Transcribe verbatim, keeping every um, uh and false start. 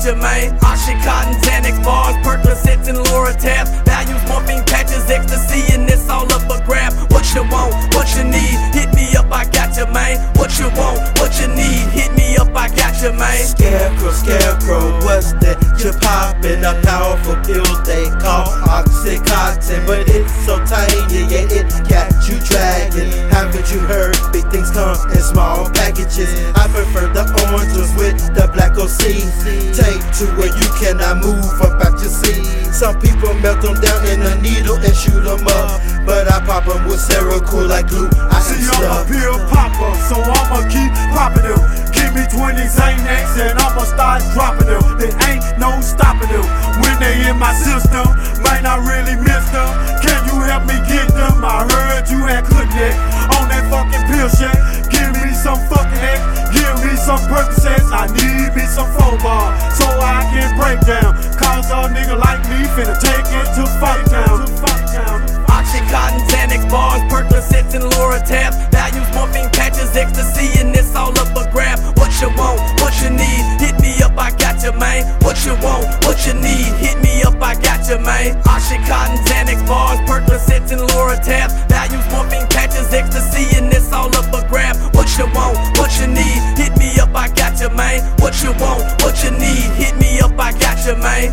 got you, man. Oxycontin, Xanax bars, Percocets and Loratabs. Values, morphine patches, ecstasy, and it's all up a grab. What you want, what you need, hit me up, I got you, man. What you want, what you need, hit me up, I got you, man. Scarecrow, scarecrow, what's that? You're popping a powerful pill they call Oxycontin, but it's so tiny, yeah, it got you dragging. Haven't you heard? Big things come in small packages. I prefer the orange ones with the black O C. Take to where you cannot move up out your seat. Some people melt them down in a needle and shoot them up, but I pop them with Seroquel like glue. I am See, I'm stuck. a pill popper, so I'ma keep popping them. Give me twenty Xanax and I'ma start dropping them. There ain't no stopping them. When they in my system, might not really miss them. Can you help me get them? I heard you had cognac on that fucking pill shack. Give me some fucking X, give me some Percocets. I need me some four bar so I can break down. Cause a nigga like me finna take it to Fight Town. Oxycontin, Xanax bars, Percocets and Loratabs. Values, morphine patches, ecstasy, and it's all up a grab. What you want, what you need, hit me up, I got you, man. What you want, what you need, hit me up, I got you, man. Oxycontin, Xanax bars, Percocets and Loratabs. Values, morphine patches, ecstasy, and it's all up a grab. What you want, what you need, hit me up, I got you, man. What you want, what you need, hit me up, I got you, man.